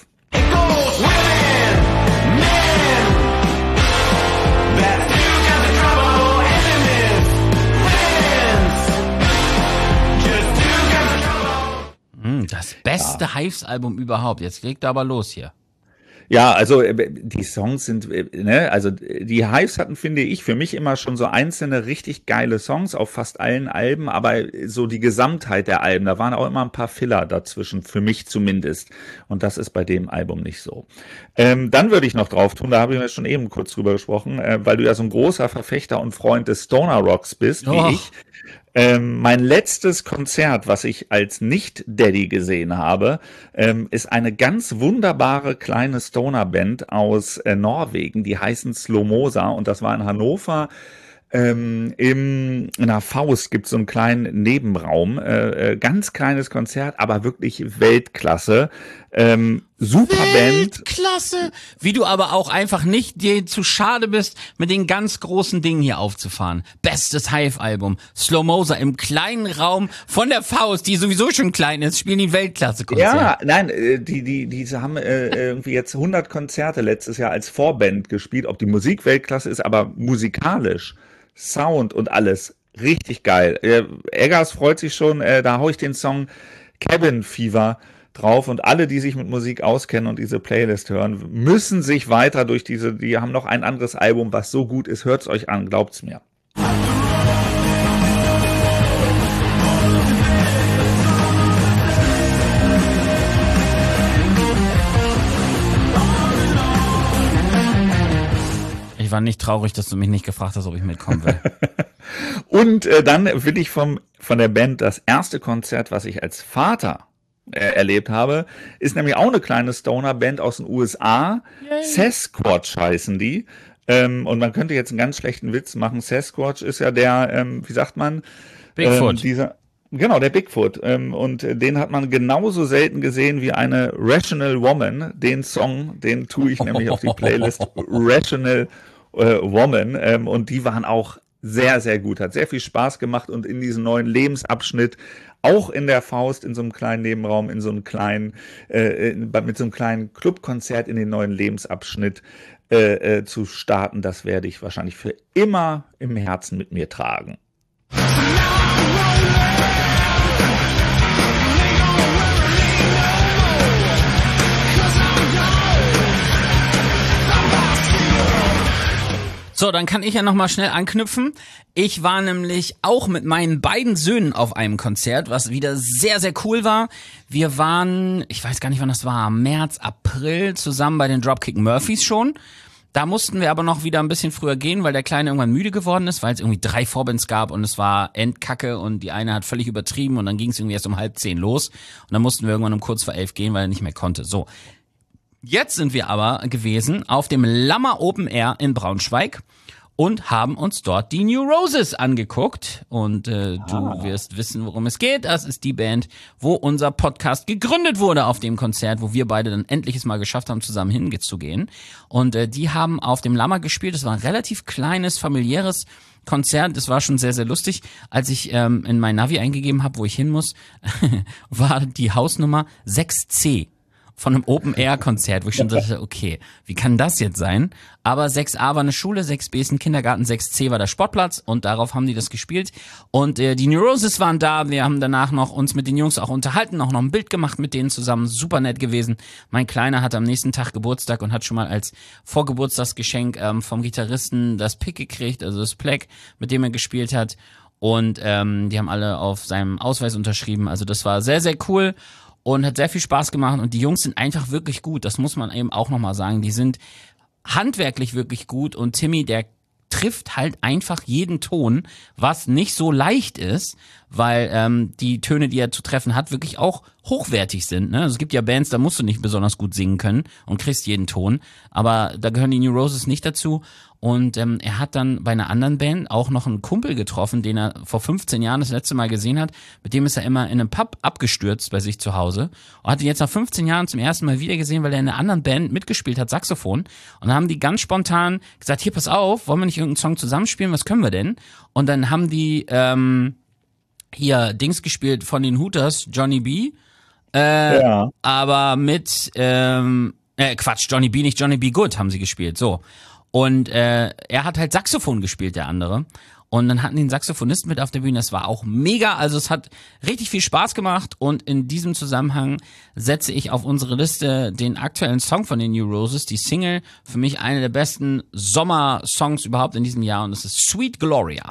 Das beste ja. Hives-Album überhaupt. Jetzt legt er aber los hier. Ja, also die Songs sind, ne, also die Hives hatten, finde ich, für mich immer schon so einzelne richtig geile Songs auf fast allen Alben, aber so die Gesamtheit der Alben, da waren auch immer ein paar Filler dazwischen, für mich zumindest. Und das ist bei dem Album nicht so. Ähm, dann würde ich noch drauf tun, da habe ich mir schon eben kurz drüber gesprochen, äh, weil du ja so ein großer Verfechter und Freund des Stoner Rocks bist, wie oh. ich. Ähm, mein letztes Konzert, was ich als Nicht-Daddy gesehen habe, ähm, ist eine ganz wunderbare kleine Stoner-Band aus äh, Norwegen, die heißen Slomosa und das war in Hannover. Ähm, im, in der Faust gibt es so einen kleinen Nebenraum, äh, äh, ganz kleines Konzert, aber wirklich Weltklasse. Ähm, super Band. Weltklasse! Wie du aber auch einfach nicht dir zu schade bist, mit den ganz großen Dingen hier aufzufahren. Bestes Hive-Album. Slomosa im kleinen Raum von der Faust, die sowieso schon klein ist, spielen die Weltklasse-Konzert. Ja, nein, die, die, die haben äh, irgendwie jetzt hundert Konzerte letztes Jahr als Vorband gespielt. Ob die Musik Weltklasse ist, aber musikalisch. Sound und alles. Richtig geil. Äh, Eggers freut sich schon, äh, da hau ich den Song Cabin Fever drauf und alle, die sich mit Musik auskennen und diese Playlist hören, müssen sich weiter durch diese, die haben noch ein anderes Album, was so gut ist. Hört's euch an, glaubt's mir. Ich war nicht traurig, dass du mich nicht gefragt hast, ob ich mitkommen will. Und äh, dann will ich vom, von der Band das erste Konzert, was ich als Vater äh, erlebt habe, ist nämlich auch eine kleine Stoner-Band aus den U S A. Yay. Sasquatch heißen die. Ähm, und man könnte jetzt einen ganz schlechten Witz machen. Sasquatch ist ja der, ähm, wie sagt man? Bigfoot. Ähm, dieser Genau, der Bigfoot. Ähm, und den hat man genauso selten gesehen wie eine Rational Woman. Den Song, den tue ich nämlich auf die Playlist Rational äh, Woman. Ähm, und die waren auch sehr, sehr gut. Hat sehr viel Spaß gemacht und in diesem neuen Lebensabschnitt, auch in der Faust, in so einem kleinen Nebenraum, in so einem kleinen, äh, mit so einem kleinen Clubkonzert in den neuen Lebensabschnitt äh, äh, zu starten, das werde ich wahrscheinlich für immer im Herzen mit mir tragen. So, dann kann ich ja nochmal schnell anknüpfen. Ich war nämlich auch mit meinen beiden Söhnen auf einem Konzert, was wieder sehr, sehr cool war. Wir waren, ich weiß gar nicht, wann das war, März, April zusammen bei den Dropkick Murphys schon. Da mussten wir aber noch wieder ein bisschen früher gehen, weil der Kleine irgendwann müde geworden ist, weil es irgendwie drei Vorbands gab und es war Endkacke und die eine hat völlig übertrieben und dann ging es irgendwie erst um halb zehn los und dann mussten wir irgendwann um kurz vor elf gehen, weil er nicht mehr konnte. So. Jetzt sind wir aber gewesen auf dem Lammer Open Air in Braunschweig und haben uns dort die New Roses angeguckt. Und äh, du Ah. wirst wissen, worum es geht. Das ist die Band, wo unser Podcast gegründet wurde auf dem Konzert, wo wir beide dann endlich es mal geschafft haben, zusammen hinzugehen. Und äh, die haben auf dem Lammer gespielt. Es war ein relativ kleines, familiäres Konzert. Das war schon sehr, sehr lustig. Als ich ähm, in mein Navi eingegeben habe, wo ich hin muss, war die Hausnummer sechs C. Von einem Open-Air-Konzert, wo ich schon dachte, okay, wie kann das jetzt sein? Aber sechs A war eine Schule, sechs B ist ein Kindergarten, sechs C war der Sportplatz und darauf haben die das gespielt. Und äh, die New Roses waren da, wir haben danach noch uns mit den Jungs auch unterhalten, auch noch ein Bild gemacht mit denen zusammen, super nett gewesen. Mein Kleiner hat am nächsten Tag Geburtstag und hat schon mal als Vorgeburtstagsgeschenk ähm, vom Gitarristen das Pick gekriegt, also das Pleck, mit dem er gespielt hat. Und ähm, die haben alle auf seinem Ausweis unterschrieben, also das war sehr, sehr cool. Und hat sehr viel Spaß gemacht und die Jungs sind einfach wirklich gut, das muss man eben auch nochmal sagen, die sind handwerklich wirklich gut und Timmy, der trifft halt einfach jeden Ton, was nicht so leicht ist, weil ähm, die Töne, die er zu treffen hat, wirklich auch hochwertig sind. Ne? Also es gibt ja Bands, da musst du nicht besonders gut singen können und kriegst jeden Ton, aber da gehören die New Roses nicht dazu. Und ähm, er hat dann bei einer anderen Band auch noch einen Kumpel getroffen, den er vor fünfzehn Jahren das letzte Mal gesehen hat. Mit dem ist er immer in einem Pub abgestürzt bei sich zu Hause. Und hat ihn jetzt nach fünfzehn Jahren zum ersten Mal wieder gesehen, weil er in einer anderen Band mitgespielt hat, Saxophon. Und dann haben die ganz spontan gesagt, hier, pass auf, wollen wir nicht irgendeinen Song zusammenspielen? Was können wir denn? Und dann haben die ähm, hier Dings gespielt von den Hooters, Johnny B. Äh, Ja. Aber mit, ähm, äh, Quatsch, Johnny B, nicht Johnny B. Good haben sie gespielt, so. Und äh, er hat halt Saxophon gespielt, der andere. Und dann hatten die einen Saxophonisten mit auf der Bühne. Das war auch mega. Also es hat richtig viel Spaß gemacht. Und in diesem Zusammenhang setze ich auf unsere Liste den aktuellen Song von den New Roses, die Single. Für mich eine der besten Sommersongs überhaupt in diesem Jahr. Und das ist Sweet Gloria.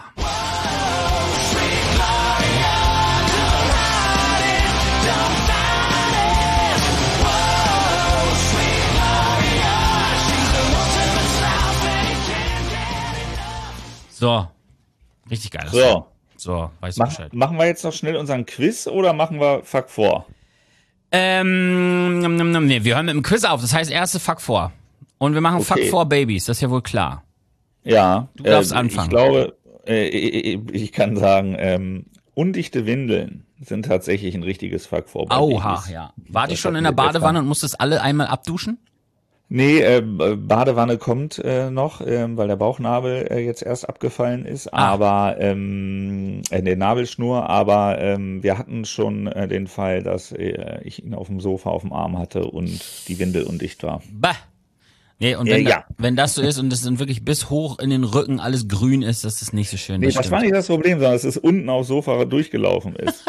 So. Richtig geil. So. So, weißt du Mach, Bescheid. machen wir jetzt noch schnell unseren Quiz oder machen wir Fuck vor? Ähm, nom, nom, nom, nee, wir hören mit dem Quiz auf. Das heißt, erste Fuck vor. Und wir machen Fuck Okay. vor Babies. Das ist ja wohl klar. Ja. Du darfst äh, anfangen. Ich glaube, äh, ich, ich kann sagen, ähm, undichte Windeln sind tatsächlich ein richtiges Fuck vor. bei Oha, Babys. ja. Wart ihr Das schon hatten in der wir gestern. Badewanne und musstest alle einmal abduschen? Nee, äh, Badewanne kommt äh, noch, ähm, weil der Bauchnabel äh, jetzt erst abgefallen ist, Ah. aber ähm, äh, der Nabelschnur, aber ähm, wir hatten schon äh, den Fall, dass äh, ich ihn auf dem Sofa auf dem Arm hatte und die Windel undicht war. Bah. Nee, und Äh, wenn, ja. da, wenn das so ist und es dann wirklich bis hoch in den Rücken alles grün ist, das ist nicht so schön. Nee, das das stimmt. war nicht das Problem, sondern dass es unten aufs Sofa durchgelaufen ist.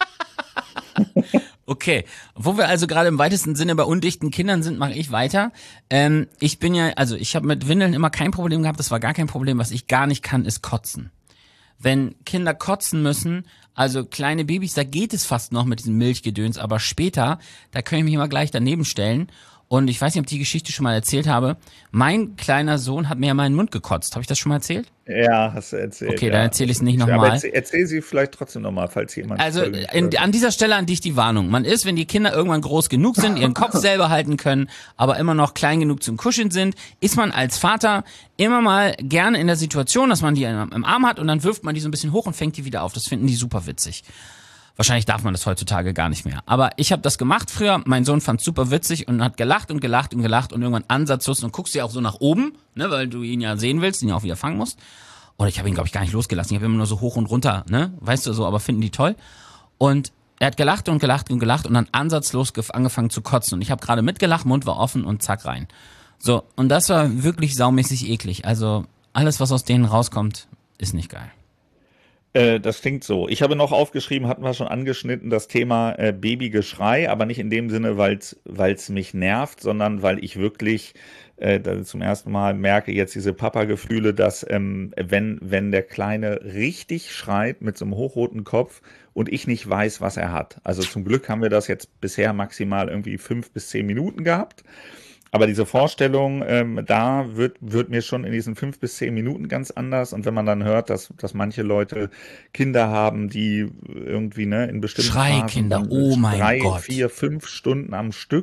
Okay, wo wir also gerade im weitesten Sinne bei undichten Kindern sind, mache ich weiter. Ähm, ich bin ja, also ich habe mit Windeln immer kein Problem gehabt, das war gar kein Problem. Was ich gar nicht kann, ist kotzen. Wenn Kinder kotzen müssen, also kleine Babys, da geht es fast noch mit diesem Milchgedöns, aber später, da kann ich mich immer gleich daneben stellen. Und ich weiß nicht, ob ich die Geschichte schon mal erzählt habe. Mein kleiner Sohn hat mir ja mal in den Mund gekotzt. Habe ich das schon mal erzählt? Ja, hast du erzählt. Okay, ja. dann erzähle ich es nicht Aber nochmal. erzähl, erzähl sie vielleicht trotzdem nochmal, falls jemand... Also folgen in, würde. an dieser Stelle an dich die Warnung. Man ist, wenn die Kinder irgendwann groß genug sind, ihren Kopf selber halten können, aber immer noch klein genug zum Kuscheln sind, ist man als Vater immer mal gerne in der Situation, dass man die im im Arm hat und dann wirft man die so ein bisschen hoch und fängt die wieder auf. Das finden die super witzig. Wahrscheinlich darf man das heutzutage gar nicht mehr. Aber ich habe das gemacht früher. Mein Sohn fand super witzig und hat gelacht und gelacht und gelacht und irgendwann ansatzlos und guckst dir auch so nach oben, ne, weil du ihn ja sehen willst, ihn ja auch wieder fangen musst. Und ich habe ihn, glaube ich, gar nicht losgelassen. Ich habe immer nur so hoch und runter, ne? Weißt du so, aber finden die toll. Und er hat gelacht und gelacht und gelacht und dann ansatzlos gef- angefangen zu kotzen. Und ich habe gerade mitgelacht, Mund war offen und zack rein. So, und das war wirklich saumäßig eklig. Also alles, was aus denen rauskommt, ist nicht geil. Äh, das klingt so. Ich habe noch aufgeschrieben, hatten wir schon angeschnitten, das Thema äh, Babygeschrei, aber nicht in dem Sinne, weil es mich nervt, sondern weil ich wirklich äh, da zum ersten Mal merke jetzt diese Papa-Gefühle, dass ähm, wenn, wenn der Kleine richtig schreit mit so einem hochroten Kopf und ich nicht weiß, was er hat. Also zum Glück haben wir das jetzt bisher maximal irgendwie fünf bis zehn Minuten gehabt. Aber diese Vorstellung, ähm, da wird, wird mir schon in diesen fünf bis zehn Minuten ganz anders. Und wenn man dann hört, dass, dass manche Leute Kinder haben, die irgendwie ne, in bestimmten Schreikinder, Phasen oh mein drei, Gott. vier, fünf Stunden am Stück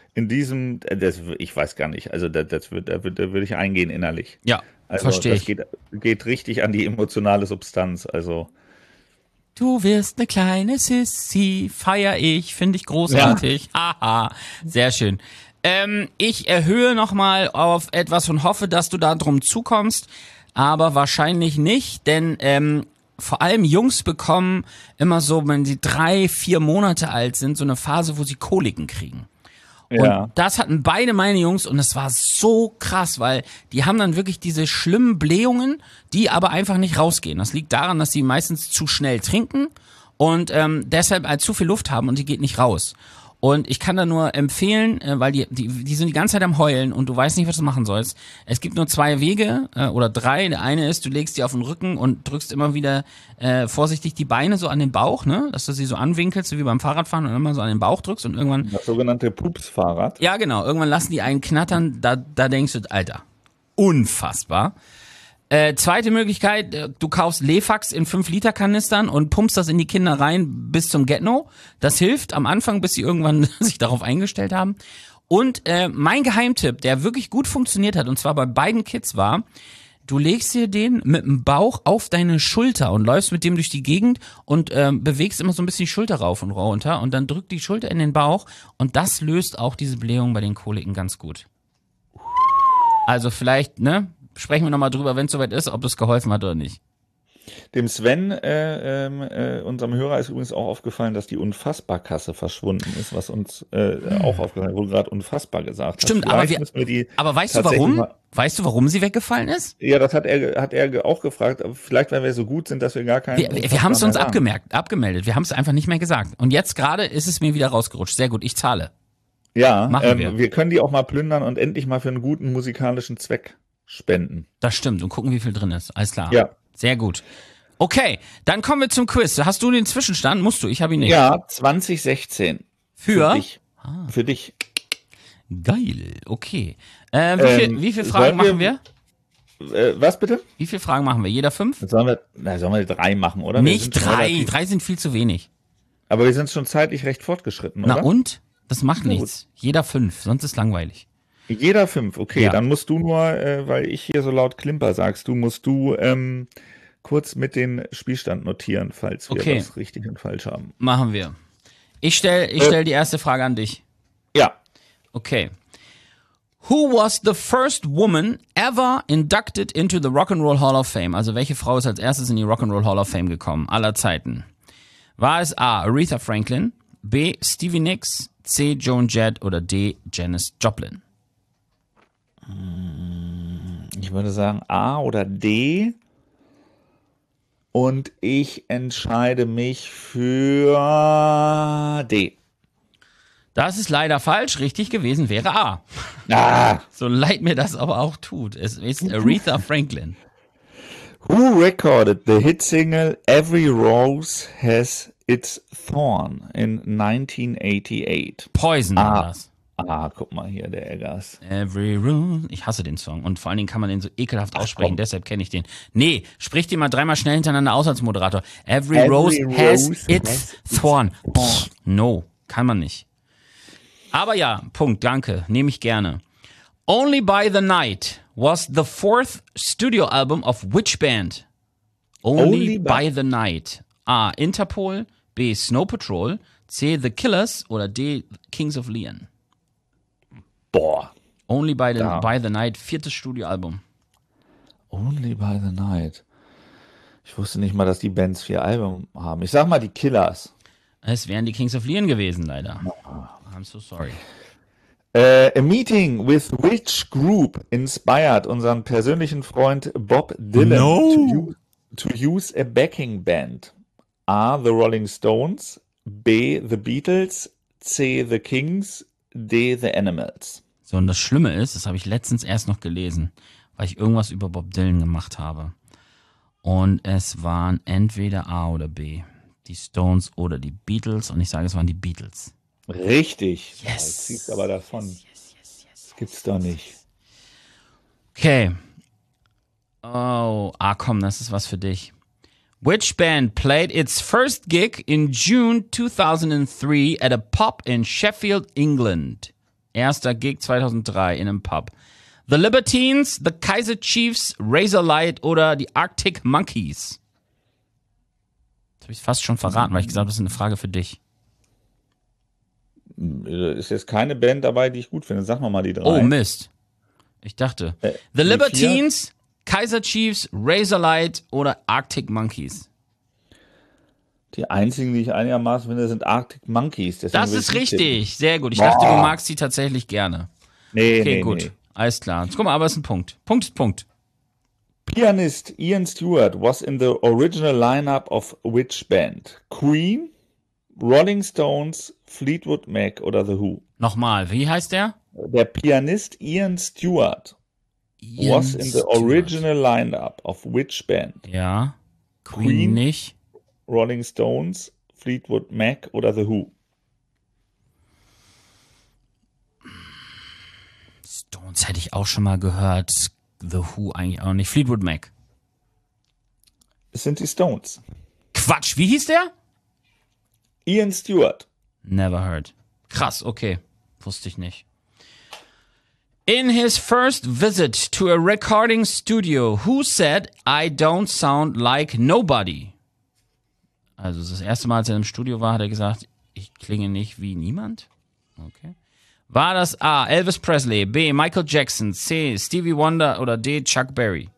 in diesem, das, ich weiß gar nicht, also das, das wird, da würde würd ich eingehen innerlich. Ja, also, verstehe das ich. Geht, geht richtig an die emotionale Substanz, also. Du wirst eine kleine Sissy, feier ich, finde ich großartig. Haha, sehr schön. Ähm, ich erhöhe nochmal auf etwas und hoffe, dass du da drum zukommst, aber wahrscheinlich nicht, denn ähm, vor allem Jungs bekommen immer so, wenn sie drei, vier Monate alt sind, so eine Phase, wo sie Koliken kriegen. Ja. Und das hatten beide meine Jungs und das war so krass, weil die haben dann wirklich diese schlimmen Blähungen, die aber einfach nicht rausgehen. Das liegt daran, dass sie meistens zu schnell trinken und ähm, deshalb halt zu viel Luft haben und die geht nicht raus. Und ich kann da nur empfehlen, äh, weil die, die die sind die ganze Zeit am Heulen und du weißt nicht, was du machen sollst. Es gibt nur zwei Wege äh, oder drei. Der eine ist, du legst die auf den Rücken und drückst immer wieder äh, vorsichtig die Beine so an den Bauch, ne, dass du sie so anwinkelst, so wie beim Fahrradfahren und immer so an den Bauch drückst und irgendwann. Das sogenannte Pupsfahrrad. Ja, genau. Irgendwann lassen die einen knattern. Da da denkst du, Alter, unfassbar. Äh, zweite Möglichkeit, äh, du kaufst Lefax in fünf Liter Kanistern und pumpst das in die Kinder rein bis zum Get-No. Das hilft am Anfang, bis sie irgendwann sich darauf eingestellt haben. Und äh, mein Geheimtipp, der wirklich gut funktioniert hat, und zwar bei beiden Kids war, du legst dir den mit dem Bauch auf deine Schulter und läufst mit dem durch die Gegend und ähm, bewegst immer so ein bisschen die Schulter rauf und runter und dann drückt die Schulter in den Bauch und das löst auch diese Blähung bei den Koliken ganz gut. Also vielleicht, ne? Sprechen wir nochmal drüber, wenn es soweit ist, ob das geholfen hat oder nicht. Dem Sven, äh, äh, unserem Hörer, ist übrigens auch aufgefallen, dass die Unfassbarkasse verschwunden ist, was uns äh, auch aufgefallen ist, wo du gerade unfassbar gesagt Stimmt, hast. aber, Vielleicht wir, müssen wir die aber weißt du tatsächlich warum? mal- Weißt du, warum sie weggefallen ist? Ja, das hat er, hat er auch gefragt. Aber vielleicht, weil wir so gut sind, dass wir gar keinen. Wir, wir, wir haben es uns abgemerkt, abgemeldet. Wir haben es einfach nicht mehr gesagt. Und jetzt gerade ist es mir wieder rausgerutscht. Sehr gut, ich zahle. Ja, Machen ähm, wir. wir können die auch mal plündern und endlich mal für einen guten musikalischen Zweck spenden. Das stimmt. Und gucken, wie viel drin ist. Alles klar. Ja. Sehr gut. Okay, dann kommen wir zum Quiz. Hast du den Zwischenstand? Musst du, ich habe ihn nicht. Ja, zwanzig sechzehn. Für? Für dich. Für dich. Geil, okay. Äh, wie, viel, Ähm, wie viele Fragen sollen machen wir? Äh, was bitte? Wie viele Fragen machen wir? Jeder fünf? Sollen wir, na, sollen wir drei machen, oder? Wir Nicht sind schon drei. relativ- Drei sind viel zu wenig. Aber wir sind schon zeitlich recht fortgeschritten, Na oder? und? Das macht Na nichts. Jeder fünf, sonst ist langweilig. Jeder fünf, okay. Ja. Dann musst du nur, äh, weil ich hier so laut Klimper sagst, du musst du ähm, kurz mit den Spielstand notieren, falls wir Okay. was richtig und falsch haben. Machen wir. Ich stelle ich Äh. stell die erste Frage an dich. Ja. Okay. Who was the first woman ever inducted into the Rock and Roll Hall of Fame? Also welche Frau ist als erstes in die Rock and Roll Hall of Fame gekommen? Aller Zeiten. War es A. Aretha Franklin, B. Stevie Nicks, C. Joan Jett oder D. Janis Joplin? Ich würde sagen A oder D. Und ich entscheide mich für D. Das ist leider falsch. Richtig gewesen wäre A. Ah. So leid mir das aber auch tut. Es ist Aretha Franklin. Who recorded the hit single Every Rose Has Its Thorn in nineteen eighty-eight? Poison war Ah. das. Ah, guck mal hier, der Eggers. Every room. Ich hasse den Song. Und vor allen Dingen kann man den so ekelhaft aussprechen, komm. deshalb kenne ich den. Nee, sprich den mal dreimal schnell hintereinander aus als Moderator. Every, Every rose, has rose its has its thorn. thorn. Pff, no, kann man nicht. Aber ja, Punkt, danke. Nehme ich gerne. Only by the Night was the fourth studio album of which band? Only, Only by, by- the Night. A. Interpol, B. Snow Patrol, C. The Killers oder D. Kings of Leon? Boah. Only by the, Da. by the Night, viertes Studioalbum. Only by the Night. Ich wusste nicht mal, dass die Bands vier Alben haben. Ich sag mal die Killers. Es wären die Kings of Leon gewesen, leider. I'm so sorry. Äh, a meeting with which group inspired unseren persönlichen Freund Bob Dylan No. to, use, to use a backing band? A. The Rolling Stones, B. The Beatles, C. The Kings, D. The Animals. So, und das Schlimme ist, das habe ich letztens erst noch gelesen, weil ich irgendwas über Bob Dylan gemacht habe. Und es waren entweder A oder B. Die Stones oder die Beatles. Und ich sage, es waren die Beatles. Richtig. Yes. Jetzt ziehst aber davon. Das gibt's doch nicht. Okay. Oh, ah komm, das ist was für dich. Which band played its first gig in June two thousand three at a pub in Sheffield, England? Erster Gig zweitausenddrei in einem Pub. The Libertines, The Kaiser Chiefs, Razorlight oder die Arctic Monkeys? Das habe ich fast schon verraten, weil ich gesagt habe, das ist eine Frage für dich. Ist jetzt keine Band dabei, die ich gut finde. Sag nochmal die drei. Oh, Mist. Ich dachte. Äh, The die Libertines, Kaiser Chiefs, Razorlight oder Arctic Monkeys? Die einzigen, die ich einigermaßen finde, sind Arctic Monkeys. Deswegen Das will ist ich nicht tippen. richtig. Sehr gut. Ich Boah. dachte, du magst sie tatsächlich gerne. Nee, Okay, nee, gut. nee. Alles klar. Jetzt guck mal, aber es ist ein Punkt. Punkt ist Punkt. Pianist Ian Stewart was in the original lineup of which band? Queen, Rolling Stones, Fleetwood Mac oder The Who? Nochmal, wie heißt der? Der Pianist Ian Stewart Ian was in the Stewart. original lineup of which band? Ja. Queen, Queen? nicht. Rolling Stones, Fleetwood Mac oder The Who? Stones hätte ich auch schon mal gehört. The Who eigentlich auch nicht. Fleetwood Mac. Es sind die Stones. Quatsch, wie hieß der? Ian Stewart. Never heard. Krass, okay. Wusste ich nicht. In his first visit to a recording studio, who said, I don't sound like nobody? Also das erste Mal, als er im Studio war, hat er gesagt, ich klinge nicht wie niemand? Okay. War das A, Elvis Presley, B, Michael Jackson, C, Stevie Wonder oder D, Chuck Berry?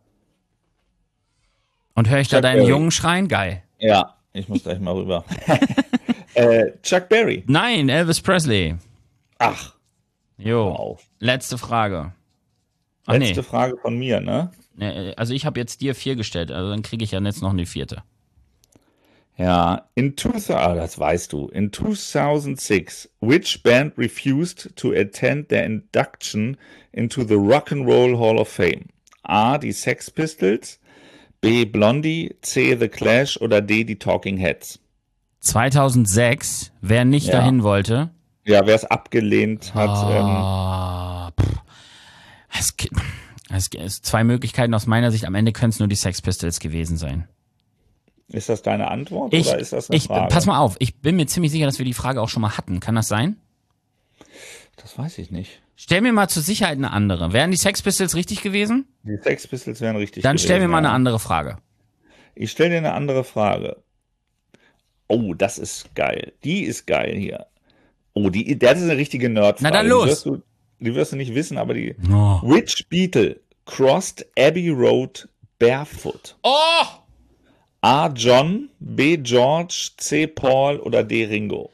Und höre ich da Chuck deinen Berry. Jungen schreien? Geil. Ja, ich muss gleich mal rüber. äh, Chuck Berry. Nein, Elvis Presley. Ach, Jo. auf. Letzte Frage. Ach Letzte nee. Frage von mir, ne? Nee, also ich habe jetzt dir vier gestellt, also dann kriege ich ja jetzt noch eine vierte. Ja, in zweitausend, ah, das weißt du. In zweitausendsechs, which band refused to attend their induction into the Rock and Roll Hall of Fame? A, die Sex Pistols, B, Blondie, C, The Clash oder D, die Talking Heads? zweitausendsechs, wer nicht Ja. dahin wollte. Ja, wer es abgelehnt hat, ähm, Ah, pff. es, gibt, es gibt zwei Möglichkeiten aus meiner Sicht. Am Ende können es nur die Sex Pistols gewesen sein. ist das deine Antwort Ich, oder ist das eine ich, Frage? pass mal auf, ich bin mir ziemlich sicher, dass wir die Frage auch schon mal hatten. Kann das sein? Das weiß ich nicht. Stell mir mal zur Sicherheit eine andere. Wären die Sex Pistols richtig gewesen? Die Sex Pistols wären richtig Dann gewesen, stell mir mal ja. eine andere Frage. Ich stelle dir eine andere Frage. Oh, das ist geil. Die ist geil hier. Oh, die, das ist eine richtige Nerdfrage. Na dann los. Die wirst du, die wirst du nicht wissen, aber die. Oh. Which Beatle crossed Abbey Road barefoot? Oh! A. John, B. George, C. Paul oder D. Ringo?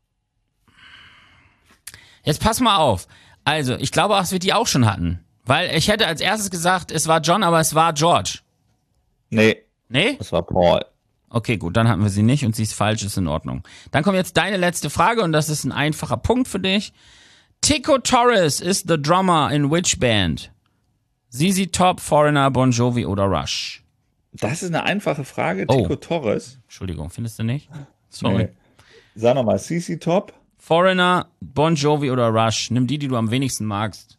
Jetzt pass mal auf. Also, ich glaube, dass wir die auch schon hatten. Weil ich hätte als erstes gesagt, es war John, aber es war George. Nee, Nee? das war Paul. Okay, gut, dann hatten wir sie nicht und sie ist falsch, ist in Ordnung. Dann kommt jetzt deine letzte Frage und das ist ein einfacher Punkt für dich. Tico Torres is the drummer in which band? Z Z Top, Foreigner, Bon Jovi oder Rush? Das ist eine einfache Frage. Oh. Tico Torres. Entschuldigung, findest du nicht? Sorry. Nee. Sag nochmal, C C Top. Foreigner, Bon Jovi oder Rush? Nimm die, die du am wenigsten magst.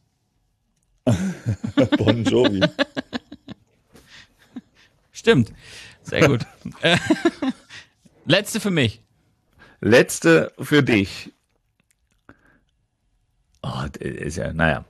Bon Jovi. Stimmt. Sehr gut. Äh, Letzte für mich. Letzte für dich. Oh, das ist ja, naja.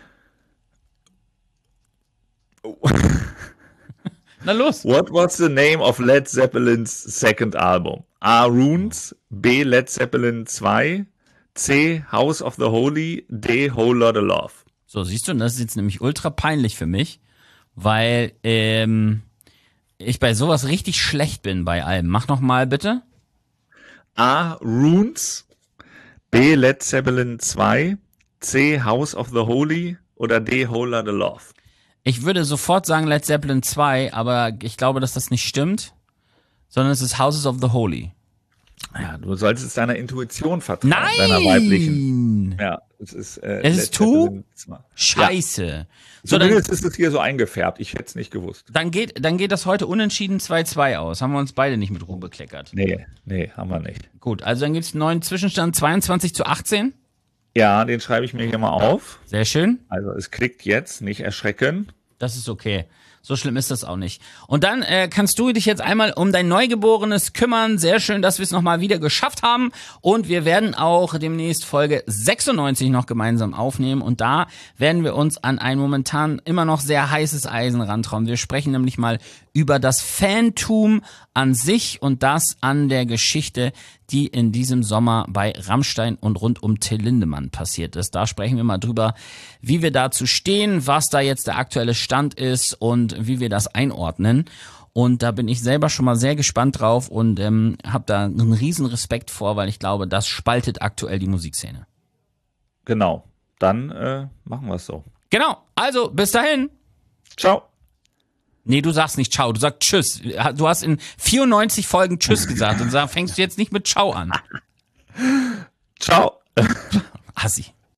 Na los. What was the name of Led Zeppelin's second album? A. Runes, B. Led Zeppelin zwei, C. House of the Holy, D. Whole Lotta Love. So, siehst du, und das ist jetzt nämlich ultra peinlich für mich, weil ähm, ich bei sowas richtig schlecht bin bei allem. Mach noch mal bitte. A. Runes, B. Led Zeppelin zwei, C. House of the Holy oder D. Whole Lotta Love. Ich würde sofort sagen Led Zeppelin zwei, aber ich glaube, dass das nicht stimmt, sondern es ist Houses of the Holy. Ja, du solltest deiner Intuition vertrauen, Nein! deiner weiblichen. Ja, es ist, äh, Es Led ist Two? Zeppelin zwei. Scheiße. So, dann, Zumindest ist es hier so eingefärbt. Ich hätte es nicht gewusst. dann, geht, dann geht das heute unentschieden zwei zwei aus. Haben wir uns beide nicht mit Ruhm bekleckert. Nee, nee, haben wir nicht. Gut, also dann gibt es einen neuen Zwischenstand zweiundzwanzig zu achtzehn. Ja, den schreibe ich mir hier mal auf. Sehr schön. Also es klickt jetzt, nicht erschrecken. Das ist okay. So schlimm ist das auch nicht. Und dann äh, kannst du dich jetzt einmal um dein Neugeborenes kümmern. Sehr schön, dass wir es nochmal wieder geschafft haben. Und wir werden auch demnächst Folge sechsundneunzig noch gemeinsam aufnehmen. Und da werden wir uns an ein momentan immer noch sehr heißes Eisen rantrauen. Wir sprechen nämlich mal über das Fantum an sich und das an der Geschichte, die in diesem Sommer bei Rammstein und rund um Till Lindemann passiert ist. Da sprechen wir mal drüber, wie wir dazu stehen, was da jetzt der aktuelle Stand ist und wie wir das einordnen. Und da bin ich selber schon mal sehr gespannt drauf und ähm, habe da einen riesen Respekt vor, weil ich glaube, das spaltet aktuell die Musikszene. Genau, dann äh, machen wir es so. Genau, also bis dahin. Ciao. Nee, du sagst nicht Ciao, du sagst Tschüss. Du hast in vierundneunzig Folgen Tschüss gesagt und sag, fängst du jetzt nicht mit Ciao an. Ciao. Assi.